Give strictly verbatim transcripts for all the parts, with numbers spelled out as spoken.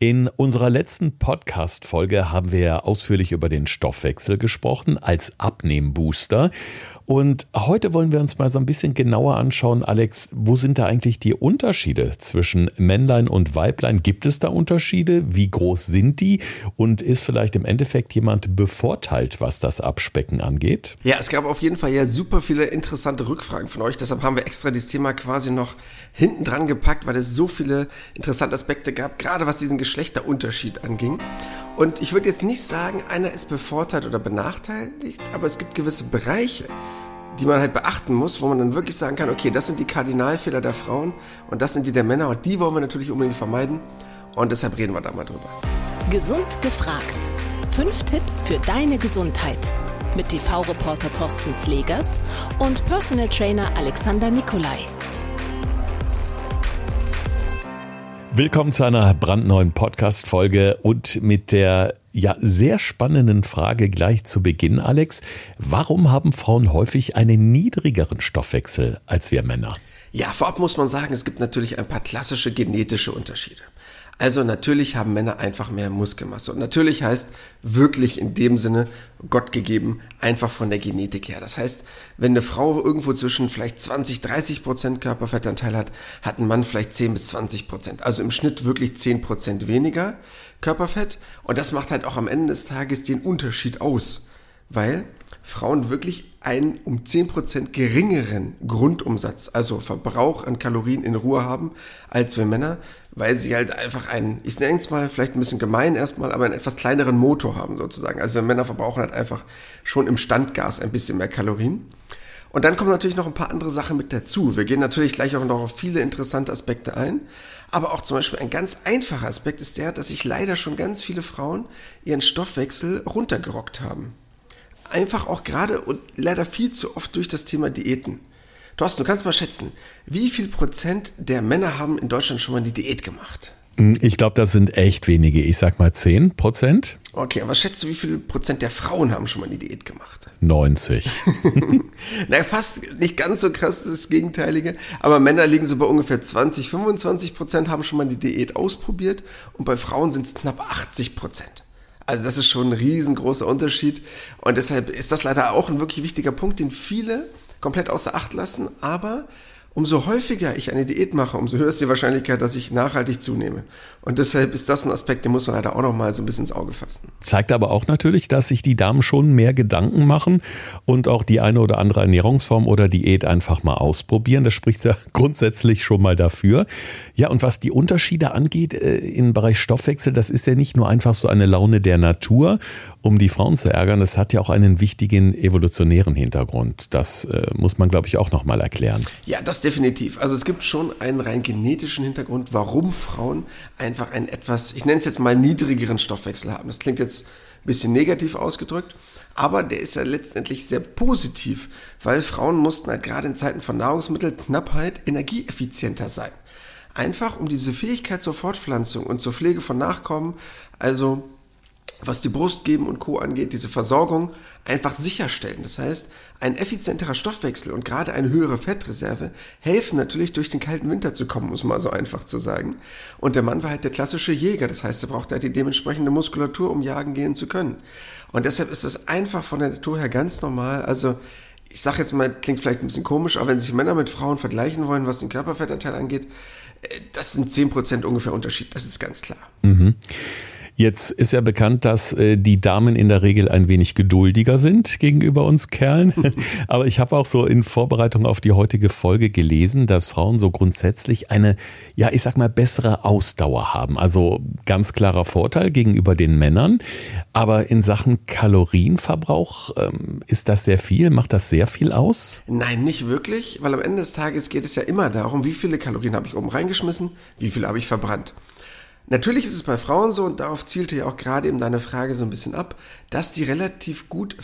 In unserer letzten Podcast-Folge haben wir ja ausführlich über den Stoffwechsel gesprochen als Abnehmbooster. Und heute wollen wir uns mal so ein bisschen genauer anschauen, Alex, wo sind da eigentlich die Unterschiede zwischen Männlein und Weiblein? Gibt es da Unterschiede? Wie groß sind die? Und ist vielleicht im Endeffekt jemand bevorteilt, was das Abspecken angeht? Ja, es gab auf jeden Fall ja super viele interessante Rückfragen von euch. Deshalb haben wir extra dieses Thema quasi noch hinten dran gepackt, weil es so viele interessante Aspekte gab, gerade was diesen Geschlechterunterschied anging. Und ich würde jetzt nicht sagen, einer ist bevorteilt oder benachteiligt, aber es gibt gewisse Bereiche, die man halt beachten muss, wo man dann wirklich sagen kann, okay, das sind die Kardinalfehler der Frauen und das sind die der Männer und die wollen wir natürlich unbedingt vermeiden und deshalb reden wir da mal drüber. Gesund gefragt. Fünf Tipps für deine Gesundheit mit T V-Reporter Thorsten Slegers und Personal Trainer Alexander Nikolai. Willkommen zu einer brandneuen Podcast-Folge und mit der ja sehr spannenden Frage gleich zu Beginn, Alex. Warum haben Frauen häufig einen niedrigeren Stoffwechsel als wir Männer? Ja, vorab muss man sagen, es gibt natürlich ein paar klassische genetische Unterschiede. Also natürlich haben Männer einfach mehr Muskelmasse und natürlich heißt wirklich in dem Sinne Gott gegeben, einfach von der Genetik her. Das heißt, wenn eine Frau irgendwo zwischen vielleicht zwanzig, dreißig Prozent Körperfettanteil hat, hat ein Mann vielleicht zehn bis zwanzig Prozent. Also im Schnitt wirklich zehn Prozent weniger Körperfett und das macht halt auch am Ende des Tages den Unterschied aus, weil Frauen wirklich einen um zehn Prozent geringeren Grundumsatz, also Verbrauch an Kalorien in Ruhe haben, als wir Männer, weil sie halt einfach einen, ich nenne es mal vielleicht ein bisschen gemein erstmal, aber einen etwas kleineren Motor haben sozusagen. Also wir Männer verbrauchen halt einfach schon im Standgas ein bisschen mehr Kalorien. Und dann kommen natürlich noch ein paar andere Sachen mit dazu. Wir gehen natürlich gleich auch noch auf viele interessante Aspekte ein. Aber auch zum Beispiel ein ganz einfacher Aspekt ist der, dass sich leider schon ganz viele Frauen ihren Stoffwechsel runtergerockt haben. Einfach auch gerade und leider viel zu oft durch das Thema Diäten. Thorsten, du kannst mal schätzen, wie viel Prozent der Männer haben in Deutschland schon mal die Diät gemacht? Ich glaube, das sind echt wenige. Ich sag mal zehn Prozent. Okay, und was schätzt du, wie viel Prozent der Frauen haben schon mal die Diät gemacht? neunzig. Na, fast nicht ganz so krass das Gegenteilige, aber Männer liegen so bei ungefähr zwanzig, fünfundzwanzig Prozent haben schon mal die Diät ausprobiert und bei Frauen sind es knapp achtzig Prozent. Also das ist schon ein riesengroßer Unterschied und deshalb ist das leider auch ein wirklich wichtiger Punkt, den viele komplett außer Acht lassen, aber umso häufiger ich eine Diät mache, umso höher ist die Wahrscheinlichkeit, dass ich nachhaltig zunehme. Und deshalb ist das ein Aspekt, den muss man leider auch noch mal so ein bisschen ins Auge fassen. Zeigt aber auch natürlich, dass sich die Damen schon mehr Gedanken machen und auch die eine oder andere Ernährungsform oder Diät einfach mal ausprobieren. Das spricht ja grundsätzlich schon mal dafür. Ja, und was die Unterschiede angeht äh, im Bereich Stoffwechsel, das ist ja nicht nur einfach so eine Laune der Natur, um die Frauen zu ärgern. Das hat ja auch einen wichtigen evolutionären Hintergrund. Das äh, muss man, glaube ich, auch noch mal erklären. Ja, das definitiv. Also es gibt schon einen rein genetischen Hintergrund, warum Frauen einfach einen etwas, ich nenne es jetzt mal niedrigeren Stoffwechsel haben. Das klingt jetzt ein bisschen negativ ausgedrückt, aber der ist ja letztendlich sehr positiv, weil Frauen mussten halt gerade in Zeiten von Nahrungsmittelknappheit energieeffizienter sein. Einfach um diese Fähigkeit zur Fortpflanzung und zur Pflege von Nachkommen, also was die Brust geben und Co. angeht, diese Versorgung einfach sicherstellen. Das heißt, ein effizienterer Stoffwechsel und gerade eine höhere Fettreserve helfen natürlich durch den kalten Winter zu kommen, muss man so einfach zu sagen. Und der Mann war halt der klassische Jäger, das heißt, er braucht halt die dementsprechende Muskulatur, um jagen gehen zu können. Und deshalb ist das einfach von der Natur her ganz normal. Also ich sage jetzt mal, klingt vielleicht ein bisschen komisch, aber wenn sich Männer mit Frauen vergleichen wollen, was den Körperfettanteil angeht, das sind zehn Prozent ungefähr Unterschied, das ist ganz klar. Mhm. Jetzt ist ja bekannt, dass äh, die Damen in der Regel ein wenig geduldiger sind gegenüber uns Kerlen. Aber ich habe auch so in Vorbereitung auf die heutige Folge gelesen, dass Frauen so grundsätzlich eine, ja, ich sag mal, bessere Ausdauer haben. Also ganz klarer Vorteil gegenüber den Männern. Aber in Sachen Kalorienverbrauch ähm, ist das sehr viel? Macht das sehr viel aus? Nein, nicht wirklich, weil am Ende des Tages geht es ja immer darum, wie viele Kalorien habe ich oben reingeschmissen, wie viele habe ich verbrannt. Natürlich ist es bei Frauen so, und darauf zielte ja auch gerade eben deine Frage so ein bisschen ab, dass die relativ gut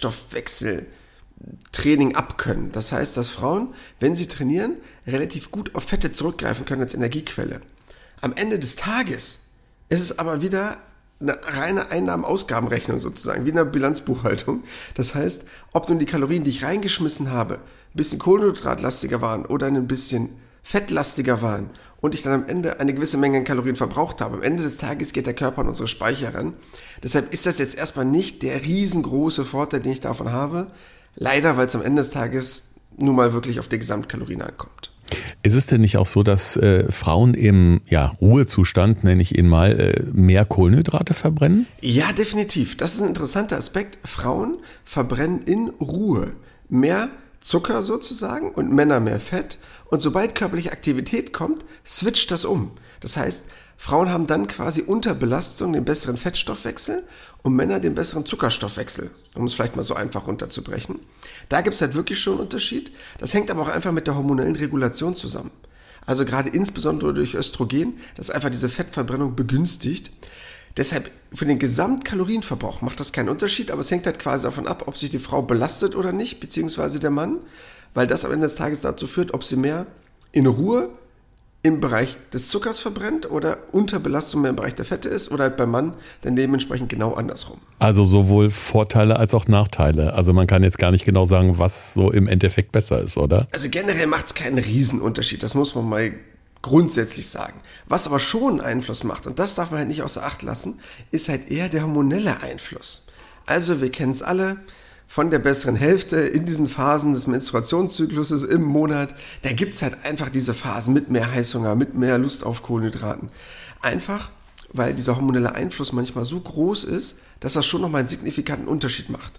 Fettstoffwechseltraining abkönnen. Das heißt, dass Frauen, wenn sie trainieren, relativ gut auf Fette zurückgreifen können als Energiequelle. Am Ende des Tages ist es aber wieder eine reine Einnahmen-Ausgabenrechnung sozusagen, wie in einer Bilanzbuchhaltung. Das heißt, ob nun die Kalorien, die ich reingeschmissen habe, ein bisschen kohlenhydratlastiger waren oder ein bisschen fettlastiger waren und ich dann am Ende eine gewisse Menge an Kalorien verbraucht habe. Am Ende des Tages geht der Körper an unsere Speicher ran. Deshalb ist das jetzt erstmal nicht der riesengroße Vorteil, den ich davon habe. Leider, weil es am Ende des Tages nun mal wirklich auf die Gesamtkalorien ankommt. Ist es denn nicht auch so, dass äh, Frauen im ja, Ruhezustand, nenne ich ihn mal, äh, mehr Kohlenhydrate verbrennen? Ja, definitiv. Das ist ein interessanter Aspekt. Frauen verbrennen in Ruhe mehr Zucker sozusagen und Männer mehr Fett. Und sobald körperliche Aktivität kommt, switcht das um. Das heißt, Frauen haben dann quasi unter Belastung den besseren Fettstoffwechsel und Männer den besseren Zuckerstoffwechsel, um es vielleicht mal so einfach runterzubrechen. Da gibt es halt wirklich schon einen Unterschied. Das hängt aber auch einfach mit der hormonellen Regulation zusammen. Also gerade insbesondere durch Östrogen, das einfach diese Fettverbrennung begünstigt. Deshalb für den Gesamtkalorienverbrauch macht das keinen Unterschied, aber es hängt halt quasi davon ab, ob sich die Frau belastet oder nicht, beziehungsweise der Mann, weil das am Ende des Tages dazu führt, ob sie mehr in Ruhe im Bereich des Zuckers verbrennt oder unter Belastung mehr im Bereich der Fette ist oder halt beim Mann dann dementsprechend genau andersrum. Also sowohl Vorteile als auch Nachteile. Also man kann jetzt gar nicht genau sagen, was so im Endeffekt besser ist, oder? Also generell macht es keinen Riesenunterschied, das muss man mal grundsätzlich sagen. Was aber schon einen Einfluss macht, und das darf man halt nicht außer Acht lassen, ist halt eher der hormonelle Einfluss. Also wir kennen es alle, von der besseren Hälfte in diesen Phasen des Menstruationszykluses im Monat, da gibt es halt einfach diese Phasen mit mehr Heißhunger, mit mehr Lust auf Kohlenhydraten. Einfach, weil dieser hormonelle Einfluss manchmal so groß ist, dass das schon nochmal einen signifikanten Unterschied macht.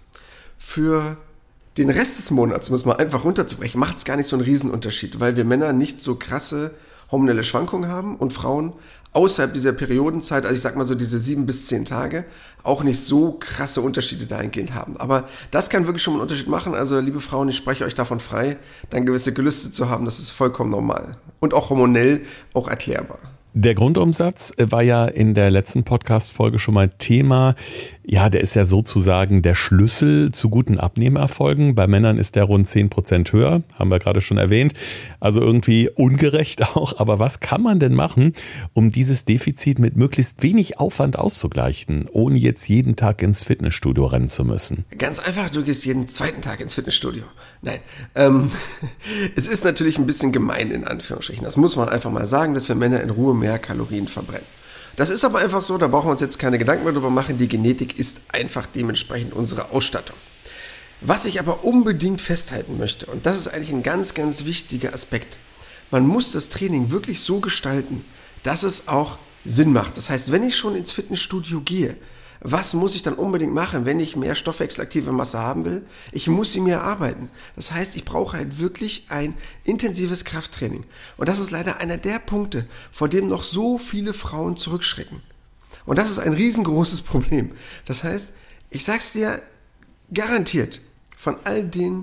Für den Rest des Monats, um es mal einfach runterzubrechen, macht es gar nicht so einen Riesenunterschied, weil wir Männer nicht so krasse hormonelle Schwankungen haben und Frauen außerhalb dieser Periodenzeit, also ich sag mal so diese sieben bis zehn Tage, auch nicht so krasse Unterschiede dahingehend haben. Aber das kann wirklich schon einen Unterschied machen. Also liebe Frauen, ich spreche euch davon frei, dann gewisse Gelüste zu haben, das ist vollkommen normal und auch hormonell auch erklärbar. Der Grundumsatz war ja in der letzten Podcast-Folge schon mal Thema. Ja, der ist ja sozusagen der Schlüssel zu guten Abnehmerfolgen. Bei Männern ist der rund zehn Prozent höher, haben wir gerade schon erwähnt. Also irgendwie ungerecht auch. Aber was kann man denn machen, um dieses Defizit mit möglichst wenig Aufwand auszugleichen, ohne jetzt jeden Tag ins Fitnessstudio rennen zu müssen? Ganz einfach, du gehst jeden zweiten Tag ins Fitnessstudio. Nein, ähm, es ist natürlich ein bisschen gemein in Anführungsstrichen. Das muss man einfach mal sagen, dass wir Männer in Ruhe mehr Kalorien verbrennen. Das ist aber einfach so, da brauchen wir uns jetzt keine Gedanken mehr drüber machen. Die Genetik ist einfach dementsprechend unsere Ausstattung. Was ich aber unbedingt festhalten möchte, und das ist eigentlich ein ganz, ganz wichtiger Aspekt, man muss das Training wirklich so gestalten, dass es auch Sinn macht. Das heißt, wenn ich schon ins Fitnessstudio gehe, was muss ich dann unbedingt machen, wenn ich mehr stoffwechselaktive Masse haben will? Ich muss sie mir erarbeiten. Das heißt, ich brauche halt wirklich ein intensives Krafttraining. Und das ist leider einer der Punkte, vor dem noch so viele Frauen zurückschrecken. Und das ist ein riesengroßes Problem. Das heißt, ich sag's dir garantiert, von all den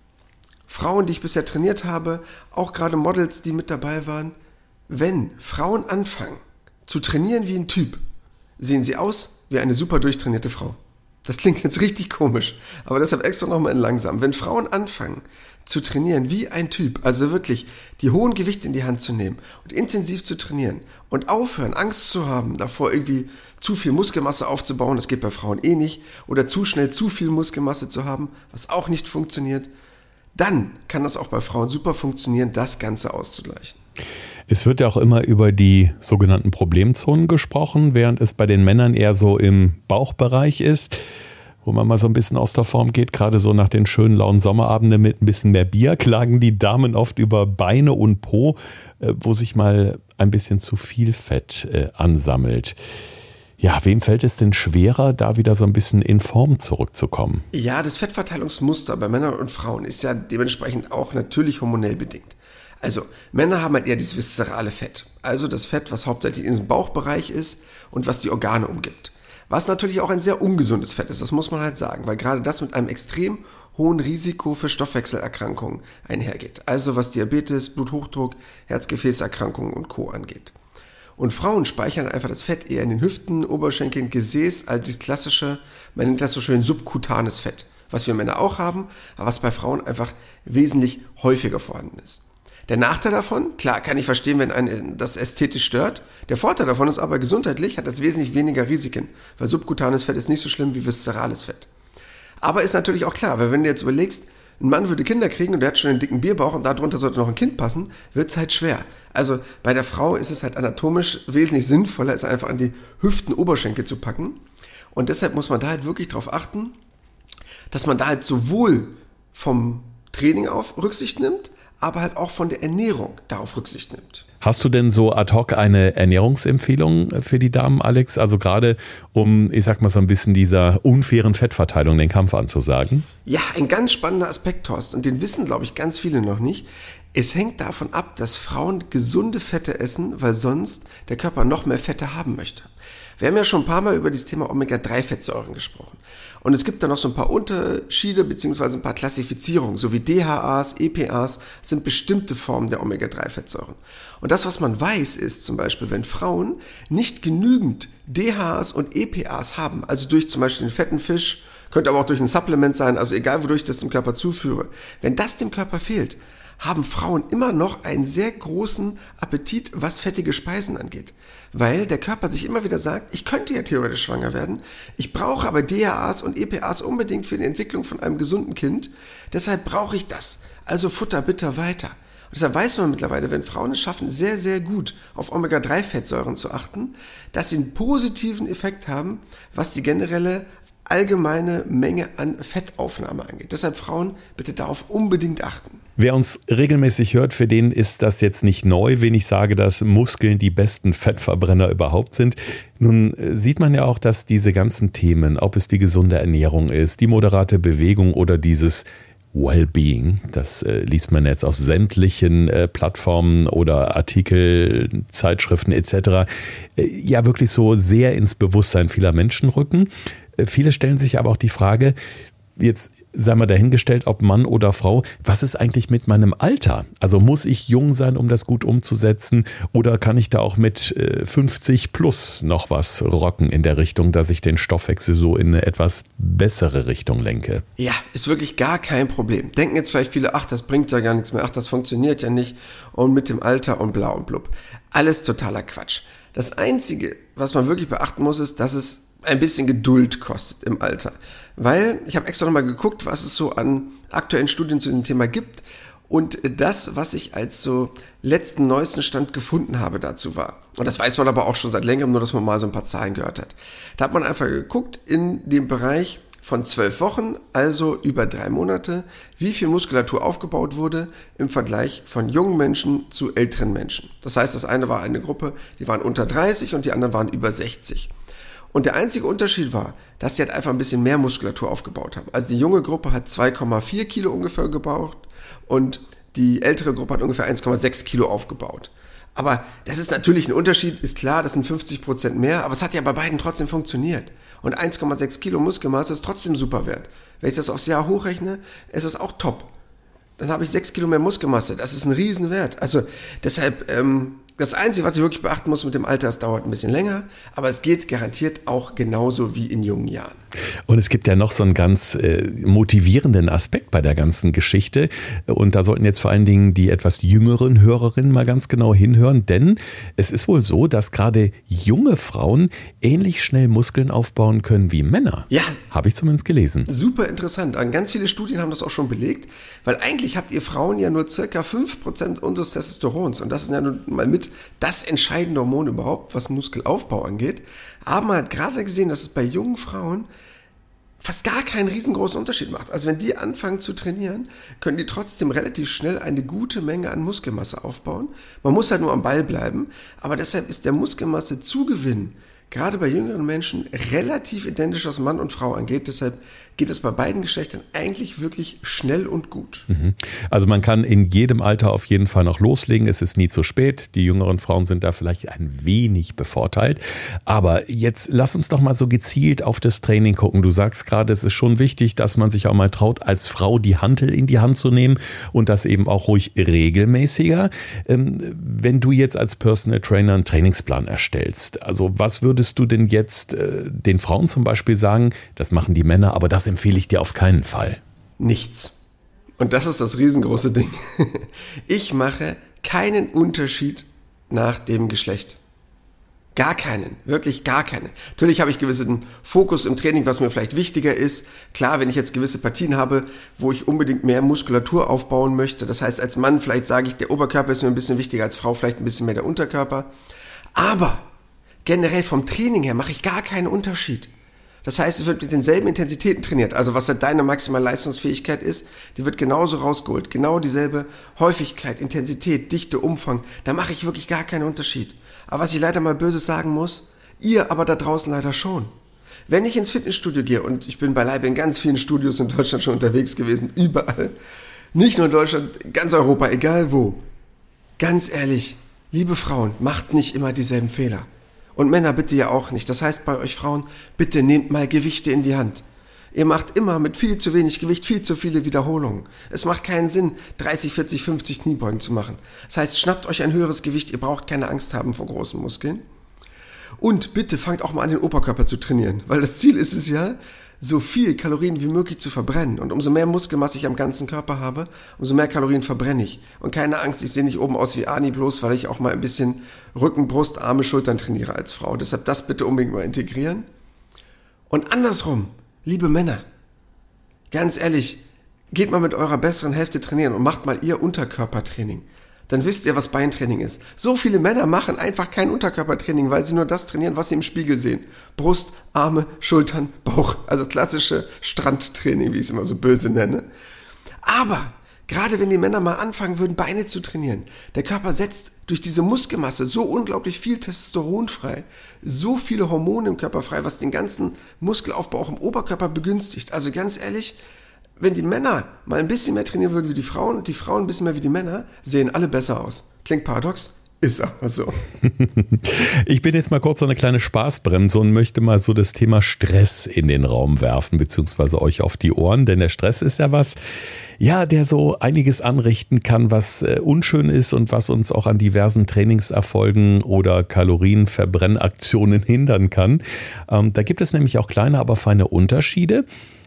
Frauen, die ich bisher trainiert habe, auch gerade Models, die mit dabei waren, wenn Frauen anfangen zu trainieren wie ein Typ, sehen sie aus wie eine super durchtrainierte Frau. Das klingt jetzt richtig komisch, aber deshalb extra nochmal in langsam. Wenn Frauen anfangen zu trainieren wie ein Typ, also wirklich die hohen Gewichte in die Hand zu nehmen und intensiv zu trainieren und aufhören, Angst zu haben, davor irgendwie zu viel Muskelmasse aufzubauen, das geht bei Frauen eh nicht, oder zu schnell zu viel Muskelmasse zu haben, was auch nicht funktioniert, dann kann das auch bei Frauen super funktionieren, das Ganze auszugleichen. Es wird ja auch immer über die sogenannten Problemzonen gesprochen, während es bei den Männern eher so im Bauchbereich ist, wo man mal so ein bisschen aus der Form geht. Gerade so nach den schönen lauen Sommerabenden mit ein bisschen mehr Bier klagen die Damen oft über Beine und Po, wo sich mal ein bisschen zu viel Fett ansammelt. Ja, wem fällt es denn schwerer, da wieder so ein bisschen in Form zurückzukommen? Ja, das Fettverteilungsmuster bei Männern und Frauen ist ja dementsprechend auch natürlich hormonell bedingt. Also, Männer haben halt eher dieses viszerale Fett. Also das Fett, was hauptsächlich in diesem Bauchbereich ist und was die Organe umgibt. Was natürlich auch ein sehr ungesundes Fett ist, das muss man halt sagen, weil gerade das mit einem extrem hohen Risiko für Stoffwechselerkrankungen einhergeht. Also was Diabetes, Bluthochdruck, Herzgefäßerkrankungen und Co. angeht. Und Frauen speichern einfach das Fett eher in den Hüften, Oberschenkeln, Gesäß, als das klassische, man nennt das so schön subkutanes Fett. Was wir Männer auch haben, aber was bei Frauen einfach wesentlich häufiger vorhanden ist. Der Nachteil davon, klar, kann ich verstehen, wenn einen das ästhetisch stört. Der Vorteil davon ist aber, gesundheitlich hat das wesentlich weniger Risiken, weil subkutanes Fett ist nicht so schlimm wie viszerales Fett. Aber ist natürlich auch klar, weil wenn du jetzt überlegst, ein Mann würde Kinder kriegen und der hat schon einen dicken Bierbauch und darunter sollte noch ein Kind passen, wird es halt schwer. Also bei der Frau ist es halt anatomisch wesentlich sinnvoller, es einfach an die Hüften, Oberschenkel zu packen. Und deshalb muss man da halt wirklich drauf achten, dass man da halt sowohl vom Training auf Rücksicht nimmt, aber halt auch von der Ernährung darauf Rücksicht nimmt. Hast du denn so ad hoc eine Ernährungsempfehlung für die Damen, Alex? Also gerade um, ich sag mal so ein bisschen dieser unfairen Fettverteilung den Kampf anzusagen? Ja, ein ganz spannender Aspekt, Thorsten, und den wissen, glaube ich, ganz viele noch nicht. Es hängt davon ab, dass Frauen gesunde Fette essen, weil sonst der Körper noch mehr Fette haben möchte. Wir haben ja schon ein paar Mal über das Thema Omega drei Fettsäuren gesprochen. Und es gibt da noch so ein paar Unterschiede bzw. ein paar Klassifizierungen, so wie D H As, E P As, sind bestimmte Formen der Omega drei Fettsäuren. Und das, was man weiß, ist zum Beispiel, wenn Frauen nicht genügend D H As und E P As haben, also durch zum Beispiel den fetten Fisch, könnte aber auch durch ein Supplement sein, also egal wodurch ich das dem Körper zuführe, wenn das dem Körper fehlt, haben Frauen immer noch einen sehr großen Appetit, was fettige Speisen angeht. Weil der Körper sich immer wieder sagt, ich könnte ja theoretisch schwanger werden, ich brauche aber D H As und E P As unbedingt für die Entwicklung von einem gesunden Kind, deshalb brauche ich das. Also Futter bitte weiter. Und deshalb weiß man mittlerweile, wenn Frauen es schaffen, sehr, sehr gut auf Omega drei Fettsäuren zu achten, dass sie einen positiven Effekt haben, was die generelle allgemeine Menge an Fettaufnahme angeht. Deshalb Frauen bitte darauf unbedingt achten. Wer uns regelmäßig hört, für den ist das jetzt nicht neu, wenn ich sage, dass Muskeln die besten Fettverbrenner überhaupt sind. Nun sieht man ja auch, dass diese ganzen Themen, ob es die gesunde Ernährung ist, die moderate Bewegung oder dieses Wellbeing, das äh, liest man jetzt auf sämtlichen äh, Plattformen oder Artikel, Zeitschriften et cetera, äh, ja wirklich so sehr ins Bewusstsein vieler Menschen rücken. Äh, viele stellen sich aber auch die Frage, jetzt sei mal dahingestellt, ob Mann oder Frau, was ist eigentlich mit meinem Alter? Also muss ich jung sein, um das gut umzusetzen, oder kann ich da auch mit fünfzig plus noch was rocken in der Richtung, dass ich den Stoffwechsel so in eine etwas bessere Richtung lenke? Ja, ist wirklich gar kein Problem. Denken jetzt vielleicht viele, ach, das bringt ja gar nichts mehr, ach, das funktioniert ja nicht und mit dem Alter und bla und blub. Alles totaler Quatsch. Das Einzige, was man wirklich beachten muss, ist, dass es ein bisschen Geduld kostet im Alter. Weil, ich habe extra nochmal geguckt, was es so an aktuellen Studien zu dem Thema gibt. Und das, was ich als so letzten, neuesten Stand gefunden habe dazu war. Und das weiß man aber auch schon seit längerem, nur dass man mal so ein paar Zahlen gehört hat. Da hat man einfach geguckt in dem Bereich von zwölf Wochen, also über drei Monate, wie viel Muskulatur aufgebaut wurde im Vergleich von jungen Menschen zu älteren Menschen. Das heißt, das eine war eine Gruppe, die waren unter dreißig und die anderen waren über sechzig. Und der einzige Unterschied war, dass sie halt einfach ein bisschen mehr Muskulatur aufgebaut haben. Also die junge Gruppe hat zwei Komma vier Kilo ungefähr gebaut und die ältere Gruppe hat ungefähr eins Komma sechs Kilo aufgebaut. Aber das ist natürlich ein Unterschied, ist klar, das sind fünfzig Prozent mehr, aber es hat ja bei beiden trotzdem funktioniert. Und eins Komma sechs Kilo Muskelmasse ist trotzdem super wert. Wenn ich das aufs Jahr hochrechne, ist es auch top. Dann habe ich sechs Kilo mehr Muskelmasse, das ist ein Riesenwert. Also deshalb, ähm, das Einzige, was ich wirklich beachten muss mit dem Alter, es dauert ein bisschen länger, aber es geht garantiert auch genauso wie in jungen Jahren. Und es gibt ja noch so einen ganz äh, motivierenden Aspekt bei der ganzen Geschichte. Und da sollten jetzt vor allen Dingen die etwas jüngeren Hörerinnen mal ganz genau hinhören, denn es ist wohl so, dass gerade junge Frauen ähnlich schnell Muskeln aufbauen können wie Männer. Ja. Habe ich zumindest gelesen. Super interessant. Ganz viele Studien haben das auch schon belegt, weil eigentlich habt ihr Frauen ja nur circa fünf Prozent unseres Testosterons. Und das ist ja nun mal mit das entscheidende Hormon überhaupt, was Muskelaufbau angeht. Aber man hat gerade gesehen, dass es bei jungen Frauen fast gar keinen riesengroßen Unterschied macht. Also wenn die anfangen zu trainieren, können die trotzdem relativ schnell eine gute Menge an Muskelmasse aufbauen. Man muss halt nur am Ball bleiben, aber deshalb ist der Muskelmassezugewinn gerade bei jüngeren Menschen relativ identisch, was Mann und Frau angeht. Deshalb geht es bei beiden Geschlechtern eigentlich wirklich schnell und gut. Also man kann in jedem Alter auf jeden Fall noch loslegen. Es ist nie zu spät. Die jüngeren Frauen sind da vielleicht ein wenig bevorteilt. Aber jetzt lass uns doch mal so gezielt auf das Training gucken. Du sagst gerade, es ist schon wichtig, dass man sich auch mal traut, als Frau die Hantel in die Hand zu nehmen und das eben auch ruhig regelmäßiger. Wenn du jetzt als Personal Trainer einen Trainingsplan erstellst, also was würdest du denn jetzt den Frauen zum Beispiel sagen, das machen die Männer, aber das empfehle ich dir auf keinen Fall? Nichts. Und das ist das riesengroße Ding. Ich mache keinen Unterschied nach dem Geschlecht. Gar keinen, wirklich gar keinen. Natürlich habe ich gewissen Fokus im Training, was mir vielleicht wichtiger ist. Klar, wenn ich jetzt gewisse Partien habe, wo ich unbedingt mehr Muskulatur aufbauen möchte. Das heißt, als Mann vielleicht sage ich, der Oberkörper ist mir ein bisschen wichtiger, als Frau vielleicht ein bisschen mehr der Unterkörper. Aber generell vom Training her mache ich gar keinen Unterschied. Das heißt, es wird mit denselben Intensitäten trainiert. Also was halt deine maximale Leistungsfähigkeit ist, die wird genauso rausgeholt. Genau dieselbe Häufigkeit, Intensität, Dichte, Umfang. Da mache ich wirklich gar keinen Unterschied. Aber was ich leider mal Böses sagen muss, ihr aber da draußen leider schon. Wenn ich ins Fitnessstudio gehe, und ich bin beileibe in ganz vielen Studios in Deutschland schon unterwegs gewesen, überall, nicht nur in Deutschland, ganz Europa, egal wo. Ganz ehrlich, liebe Frauen, macht nicht immer dieselben Fehler. Und Männer bitte ja auch nicht. Das heißt bei euch Frauen, bitte nehmt mal Gewichte in die Hand. Ihr macht immer mit viel zu wenig Gewicht viel zu viele Wiederholungen. Es macht keinen Sinn, dreißig, vierzig, fünfzig Kniebeugen zu machen. Das heißt, schnappt euch ein höheres Gewicht, ihr braucht keine Angst haben vor großen Muskeln. Und bitte fangt auch mal an, den Oberkörper zu trainieren, weil das Ziel ist es ja, so viel Kalorien wie möglich zu verbrennen. Und umso mehr Muskelmasse ich am ganzen Körper habe, umso mehr Kalorien verbrenne ich. Und keine Angst, ich sehe nicht oben aus wie Arnie, bloß weil ich auch mal ein bisschen Rücken, Brust, Arme, Schultern trainiere als Frau. Deshalb das bitte unbedingt mal integrieren. Und andersrum, liebe Männer, ganz ehrlich, geht mal mit eurer besseren Hälfte trainieren und macht mal ihr Unterkörpertraining. Dann wisst ihr, was Beintraining ist. So viele Männer machen einfach kein Unterkörpertraining, weil sie nur das trainieren, was sie im Spiegel sehen. Brust, Arme, Schultern, Bauch. Also das klassische Strandtraining, wie ich es immer so böse nenne. Aber gerade wenn die Männer mal anfangen würden, Beine zu trainieren, der Körper setzt durch diese Muskelmasse so unglaublich viel Testosteron frei, so viele Hormone im Körper frei, was den ganzen Muskelaufbau auch im Oberkörper begünstigt. Also ganz ehrlich, wenn die Männer mal ein bisschen mehr trainieren würden wie die Frauen und die Frauen ein bisschen mehr wie die Männer, sehen alle besser aus. Klingt paradox, ist aber so. Ich bin jetzt mal kurz so eine kleine Spaßbremse und möchte mal so das Thema Stress in den Raum werfen, beziehungsweise euch auf die Ohren, denn der Stress ist ja was, ja, der so einiges anrichten kann, was äh, unschön ist und was uns auch an diversen Trainingserfolgen oder Kalorienverbrennaktionen hindern kann. Ähm, da gibt es nämlich auch kleine, aber feine Unterschiede.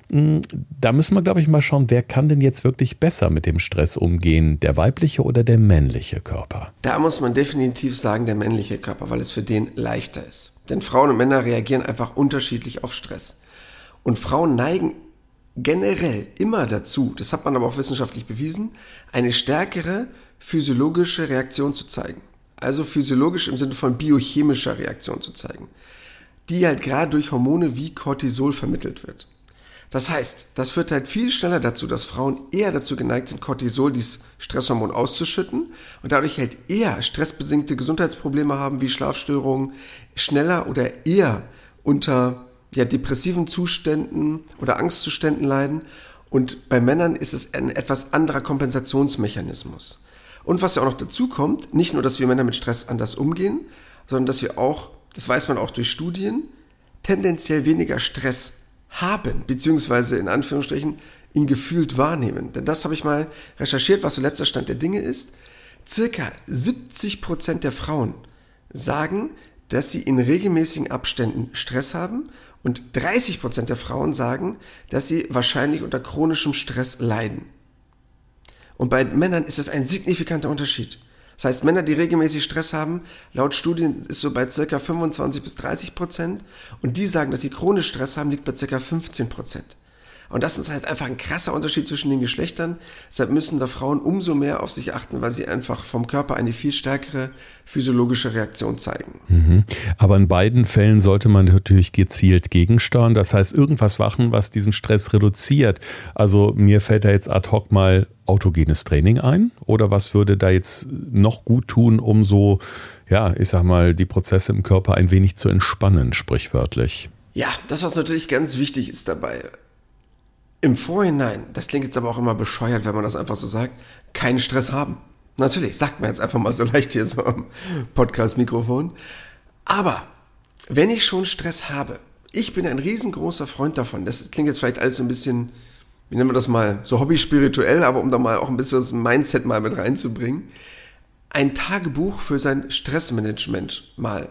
Da müssen wir, glaube ich, mal schauen, wer kann denn jetzt wirklich besser mit dem Stress umgehen, der weibliche oder der männliche Körper? Da muss man definitiv sagen, der männliche Körper, weil es für den leichter ist. Denn Frauen und Männer reagieren einfach unterschiedlich auf Stress. Und Frauen neigen generell immer dazu, das hat man aber auch wissenschaftlich bewiesen, eine stärkere physiologische Reaktion zu zeigen. Also physiologisch im Sinne von biochemischer Reaktion zu zeigen, die halt gerade durch Hormone wie Cortisol vermittelt wird. Das heißt, das führt halt viel schneller dazu, dass Frauen eher dazu geneigt sind, Cortisol, dieses Stresshormon, auszuschütten und dadurch halt eher stressbedingte Gesundheitsprobleme haben, wie Schlafstörungen, schneller oder eher unter ja, depressiven Zuständen oder Angstzuständen leiden. Und bei Männern ist es ein etwas anderer Kompensationsmechanismus. Und was ja auch noch dazu kommt, nicht nur, dass wir Männer mit Stress anders umgehen, sondern dass wir auch, das weiß man auch durch Studien, tendenziell weniger Stress haben, beziehungsweise in Anführungsstrichen ihn gefühlt wahrnehmen. Denn das habe ich mal recherchiert, was so letzter Stand der Dinge ist. Circa siebzig Prozent der Frauen sagen, dass sie in regelmäßigen Abständen Stress haben und dreißig Prozent der Frauen sagen, dass sie wahrscheinlich unter chronischem Stress leiden. Und bei Männern ist es ein signifikanter Unterschied. Das heißt, Männer, die regelmäßig Stress haben, laut Studien ist so bei ca. fünfundzwanzig bis dreißig Prozent und die sagen, dass sie chronisch Stress haben, liegt bei ca. fünfzehn Prozent. Und das ist halt einfach ein krasser Unterschied zwischen den Geschlechtern. Deshalb müssen da Frauen umso mehr auf sich achten, weil sie einfach vom Körper eine viel stärkere physiologische Reaktion zeigen. Mhm. Aber in beiden Fällen sollte man natürlich gezielt gegensteuern. Das heißt, irgendwas machen, was diesen Stress reduziert. Also mir fällt da jetzt ad hoc mal autogenes Training ein. Oder was würde da jetzt noch gut tun, um so, ja, ich sag mal, die Prozesse im Körper ein wenig zu entspannen, sprichwörtlich? Ja, das, was natürlich ganz wichtig ist dabei, im Vorhinein, das klingt jetzt aber auch immer bescheuert, wenn man das einfach so sagt, keinen Stress haben. Natürlich, sagt man jetzt einfach mal so leicht hier so am Podcast-Mikrofon. Aber wenn ich schon Stress habe, ich bin ein riesengroßer Freund davon, das klingt jetzt vielleicht alles so ein bisschen, wie nennen wir das mal, so hobby-spirituell, aber um da mal auch ein bisschen das Mindset mal mit reinzubringen, ein Tagebuch für sein Stressmanagement mal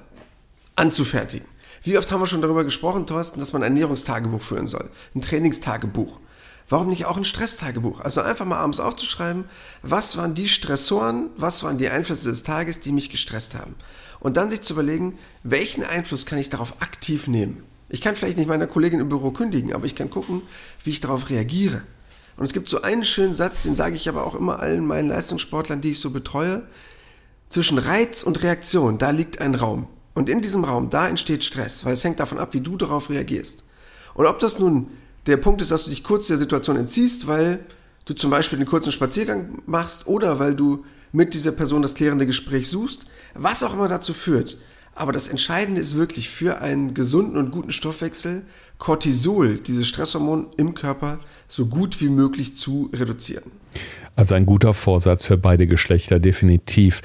anzufertigen. Wie oft haben wir schon darüber gesprochen, Thorsten, dass man ein Ernährungstagebuch führen soll, ein Trainingstagebuch. Warum nicht auch ein Stresstagebuch? Also einfach mal abends aufzuschreiben, was waren die Stressoren, was waren die Einflüsse des Tages, die mich gestresst haben. Und dann sich zu überlegen, welchen Einfluss kann ich darauf aktiv nehmen? Ich kann vielleicht nicht meiner Kollegin im Büro kündigen, aber ich kann gucken, wie ich darauf reagiere. Und es gibt so einen schönen Satz, den sage ich aber auch immer allen meinen Leistungssportlern, die ich so betreue. Zwischen Reiz und Reaktion, da liegt ein Raum. Und in diesem Raum, da entsteht Stress, weil es hängt davon ab, wie du darauf reagierst. Und ob das nun der Punkt ist, dass du dich kurz der Situation entziehst, weil du zum Beispiel einen kurzen Spaziergang machst oder weil du mit dieser Person das klärende Gespräch suchst, was auch immer dazu führt. Aber das Entscheidende ist wirklich für einen gesunden und guten Stoffwechsel, Cortisol, dieses Stresshormon im Körper, so gut wie möglich zu reduzieren. Also ein guter Vorsatz für beide Geschlechter, definitiv.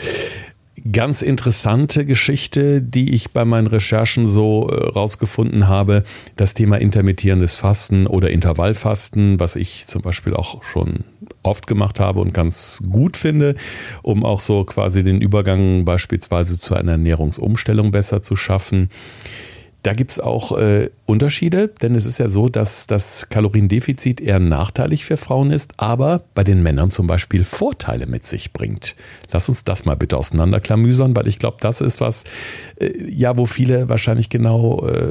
Ganz interessante Geschichte, die ich bei meinen Recherchen so äh, rausgefunden habe, das Thema intermittierendes Fasten oder Intervallfasten, was ich zum Beispiel auch schon oft gemacht habe und ganz gut finde, um auch so quasi den Übergang beispielsweise zu einer Ernährungsumstellung besser zu schaffen. Da gibt es auch äh, Unterschiede, denn es ist ja so, dass das Kaloriendefizit eher nachteilig für Frauen ist, aber bei den Männern zum Beispiel Vorteile mit sich bringt. Lass uns das mal bitte auseinanderklamüsern, weil ich glaube, das ist was, äh, ja, wo viele wahrscheinlich genau äh,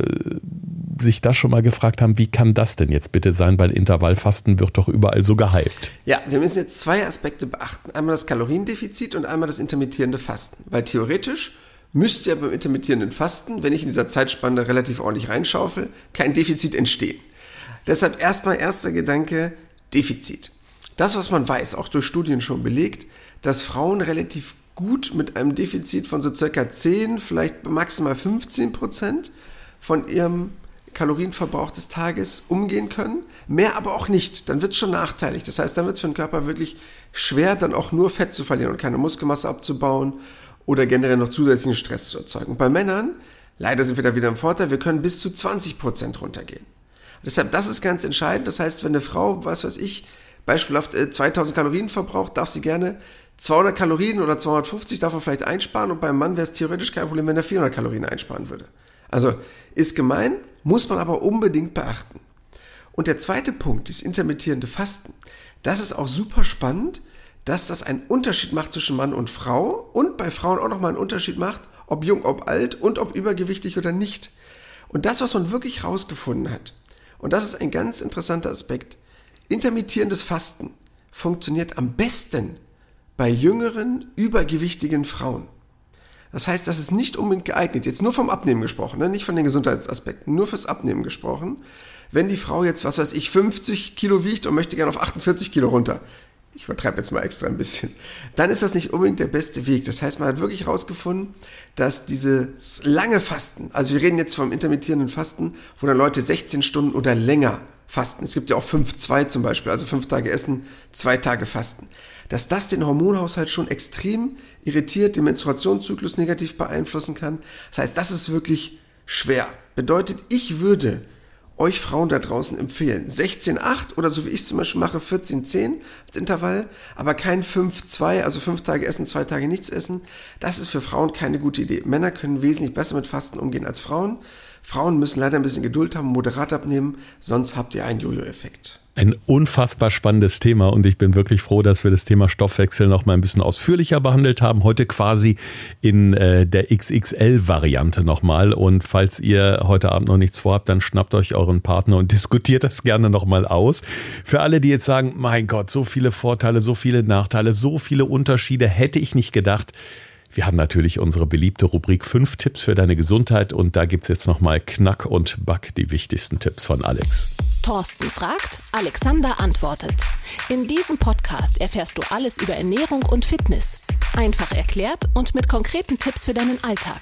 sich das schon mal gefragt haben, wie kann das denn jetzt bitte sein, weil Intervallfasten wird doch überall so gehypt. Ja, wir müssen jetzt zwei Aspekte beachten. Einmal das Kaloriendefizit und einmal das intermittierende Fasten, weil theoretisch müsste ja beim intermittierenden Fasten, wenn ich in dieser Zeitspanne relativ ordentlich reinschaufel, kein Defizit entstehen. Deshalb erstmal erster Gedanke, Defizit. Das, was man weiß, auch durch Studien schon belegt, dass Frauen relativ gut mit einem Defizit von so circa zehn, vielleicht maximal fünfzehn Prozent von ihrem Kalorienverbrauch des Tages umgehen können, mehr aber auch nicht. Dann wird es schon nachteilig. Das heißt, dann wird es für den Körper wirklich schwer, dann auch nur Fett zu verlieren und keine Muskelmasse abzubauen oder generell noch zusätzlichen Stress zu erzeugen. Und bei Männern, leider sind wir da wieder im Vorteil, wir können bis zu zwanzig Prozent runtergehen. Deshalb, das ist ganz entscheidend. Das heißt, wenn eine Frau, was weiß ich, beispielhaft zweitausend Kalorien verbraucht, darf sie gerne zweihundert Kalorien oder zweihundertfünfzig davon vielleicht einsparen und beim Mann wäre es theoretisch kein Problem, wenn er vierhundert Kalorien einsparen würde. Also, ist gemein, muss man aber unbedingt beachten. Und der zweite Punkt, das intermittierende Fasten, das ist auch super spannend, dass das einen Unterschied macht zwischen Mann und Frau und bei Frauen auch nochmal einen Unterschied macht, ob jung, ob alt und ob übergewichtig oder nicht. Und das, was man wirklich rausgefunden hat, und das ist ein ganz interessanter Aspekt, intermittierendes Fasten funktioniert am besten bei jüngeren, übergewichtigen Frauen. Das heißt, das ist nicht unbedingt geeignet, jetzt nur vom Abnehmen gesprochen, ne? Nicht von den Gesundheitsaspekten, nur fürs Abnehmen gesprochen. Wenn die Frau jetzt, was weiß ich, fünfzig Kilo wiegt und möchte gerne auf achtundvierzig Kilo runter, ich übertreibe jetzt mal extra ein bisschen, dann ist das nicht unbedingt der beste Weg. Das heißt, man hat wirklich herausgefunden, dass dieses lange Fasten, also wir reden jetzt vom intermittierenden Fasten, wo dann Leute sechzehn Stunden oder länger fasten, es gibt ja auch fünf zwei zum Beispiel, also fünf Tage essen, zwei Tage fasten, dass das den Hormonhaushalt schon extrem irritiert, den Menstruationszyklus negativ beeinflussen kann. Das heißt, das ist wirklich schwer. Bedeutet, ich würde euch Frauen da draußen empfehlen, sechzehn acht oder so wie ich es zum Beispiel mache, vierzehn zehn als Intervall, aber kein fünf zwei, also fünf Tage essen, zwei Tage nichts essen. Das ist für Frauen keine gute Idee. Männer können wesentlich besser mit Fasten umgehen als Frauen. Frauen müssen leider ein bisschen Geduld haben, moderat abnehmen, sonst habt ihr einen Jojo-Effekt. Ein unfassbar spannendes Thema und ich bin wirklich froh, dass wir das Thema Stoffwechsel noch mal ein bisschen ausführlicher behandelt haben. Heute quasi in äh, der X X L-Variante nochmal. Und falls ihr heute Abend noch nichts vorhabt, dann schnappt euch euren Partner und diskutiert das gerne nochmal aus. Für alle, die jetzt sagen, mein Gott, so viele Vorteile, so viele Nachteile, so viele Unterschiede, hätte ich nicht gedacht. Wir haben natürlich unsere beliebte Rubrik fünf Tipps für deine Gesundheit und da gibt es jetzt nochmal Knack und Back, die wichtigsten Tipps von Alex. Thorsten fragt, Alexander antwortet. In diesem Podcast erfährst du alles über Ernährung und Fitness. Einfach erklärt und mit konkreten Tipps für deinen Alltag.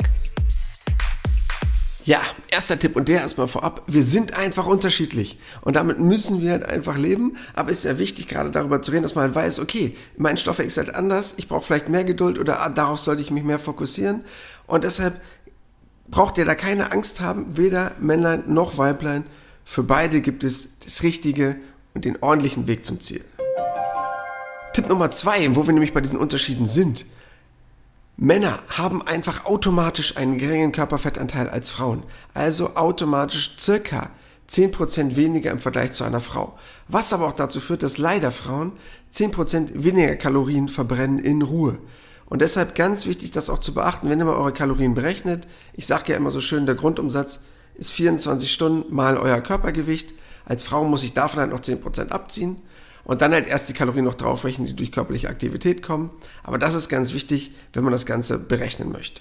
Ja, erster Tipp und der erstmal vorab, wir sind einfach unterschiedlich und damit müssen wir halt einfach leben, aber es ist ja wichtig, gerade darüber zu reden, dass man weiß, okay, mein Stoffwechsel ist halt anders, ich brauche vielleicht mehr Geduld oder ah, darauf sollte ich mich mehr fokussieren und deshalb braucht ihr da keine Angst haben, weder Männlein noch Weiblein, für beide gibt es das Richtige und den ordentlichen Weg zum Ziel. Tipp Nummer zwei, wo wir nämlich bei diesen Unterschieden sind. Männer haben einfach automatisch einen geringen Körperfettanteil als Frauen, also automatisch circa zehn Prozent weniger im Vergleich zu einer Frau. Was aber auch dazu führt, dass leider Frauen zehn Prozent weniger Kalorien verbrennen in Ruhe. Und deshalb ganz wichtig, das auch zu beachten, wenn ihr mal eure Kalorien berechnet. Ich sage ja immer so schön, der Grundumsatz ist vierundzwanzig Stunden mal euer Körpergewicht. Als Frau muss ich davon halt noch zehn Prozent abziehen und dann halt erst die Kalorien noch draufrechnen, die durch körperliche Aktivität kommen. Aber das ist ganz wichtig, wenn man das Ganze berechnen möchte.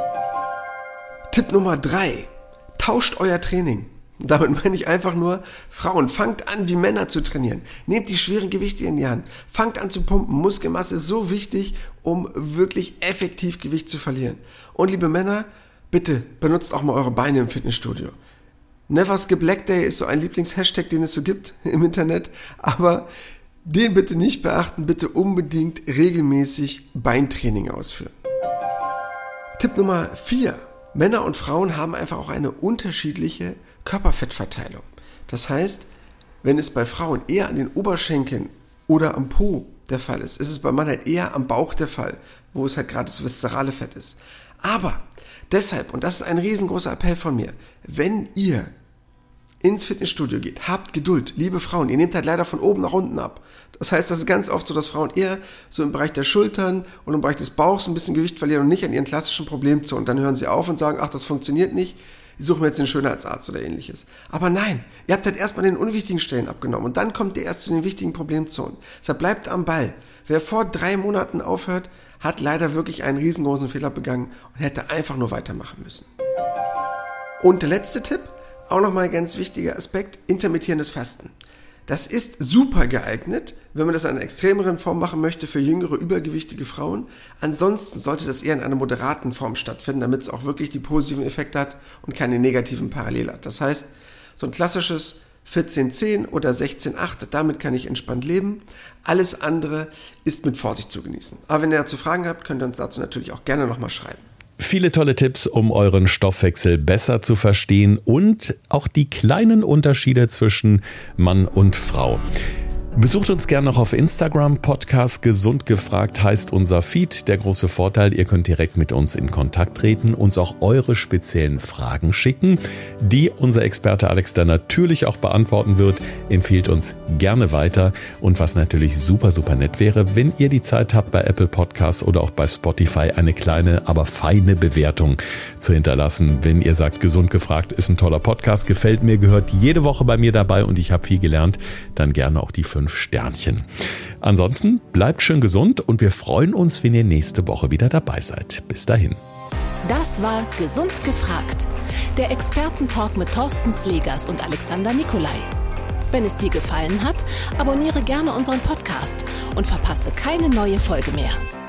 Tipp Nummer drei. Tauscht euer Training. Damit meine ich einfach nur, Frauen, fangt an wie Männer zu trainieren. Nehmt die schweren Gewichte in die Hand. Fangt an zu pumpen. Muskelmasse ist so wichtig, um wirklich effektiv Gewicht zu verlieren. Und liebe Männer, bitte benutzt auch mal eure Beine im Fitnessstudio. Never skip leg day ist so ein Lieblingshashtag, den es so gibt im Internet. Aber den bitte nicht beachten. Bitte unbedingt regelmäßig Beintraining ausführen. Tipp Nummer vier. Männer und Frauen haben einfach auch eine unterschiedliche Körperfettverteilung. Das heißt, wenn es bei Frauen eher an den Oberschenkeln oder am Po der Fall ist, ist es bei Männern halt eher am Bauch der Fall, wo es halt gerade das viszerale Fett ist. Aber deshalb, und das ist ein riesengroßer Appell von mir, wenn ihr ins Fitnessstudio geht, habt Geduld, liebe Frauen, ihr nehmt halt leider von oben nach unten ab. Das heißt, das ist ganz oft so, dass Frauen eher so im Bereich der Schultern und im Bereich des Bauchs ein bisschen Gewicht verlieren und nicht an ihren klassischen Problemzonen. Und dann hören sie auf und sagen, ach, das funktioniert nicht, ich suche mir jetzt den Schönheitsarzt oder ähnliches. Aber nein, ihr habt halt erstmal den unwichtigen Stellen abgenommen und dann kommt ihr erst zu den wichtigen Problemzonen. Deshalb bleibt am Ball. Wer vor drei Monaten aufhört, hat leider wirklich einen riesengroßen Fehler begangen und hätte einfach nur weitermachen müssen. Und der letzte Tipp, auch nochmal ein ganz wichtiger Aspekt, intermittierendes Fasten. Das ist super geeignet, wenn man das in einer extremeren Form machen möchte für jüngere, übergewichtige Frauen. Ansonsten sollte das eher in einer moderaten Form stattfinden, damit es auch wirklich die positiven Effekte hat und keine negativen parallel hat. Das heißt, so ein klassisches vierzehn zehn oder sechzehn acht, damit kann ich entspannt leben. Alles andere ist mit Vorsicht zu genießen. Aber wenn ihr dazu Fragen habt, könnt ihr uns dazu natürlich auch gerne nochmal schreiben. Viele tolle Tipps, um euren Stoffwechsel besser zu verstehen und auch die kleinen Unterschiede zwischen Mann und Frau. Besucht uns gerne noch auf Instagram. Podcast Gesund gefragt heißt unser Feed. Der große Vorteil, ihr könnt direkt mit uns in Kontakt treten, uns auch eure speziellen Fragen schicken, die unser Experte Alex dann natürlich auch beantworten wird. Empfiehlt uns gerne weiter. Und was natürlich super, super nett wäre, wenn ihr die Zeit habt, bei Apple Podcasts oder auch bei Spotify eine kleine, aber feine Bewertung zu hinterlassen. Wenn ihr sagt, Gesund gefragt ist ein toller Podcast, gefällt mir, gehört jede Woche bei mir dabei und ich habe viel gelernt, dann gerne auch die fünf Sternchen. Ansonsten bleibt schön gesund und wir freuen uns, wenn ihr nächste Woche wieder dabei seid. Bis dahin. Das war Gesund gefragt, der Expertentalk mit Thorsten Slegers und Alexander Nikolai. Wenn es dir gefallen hat, abonniere gerne unseren Podcast und verpasse keine neue Folge mehr.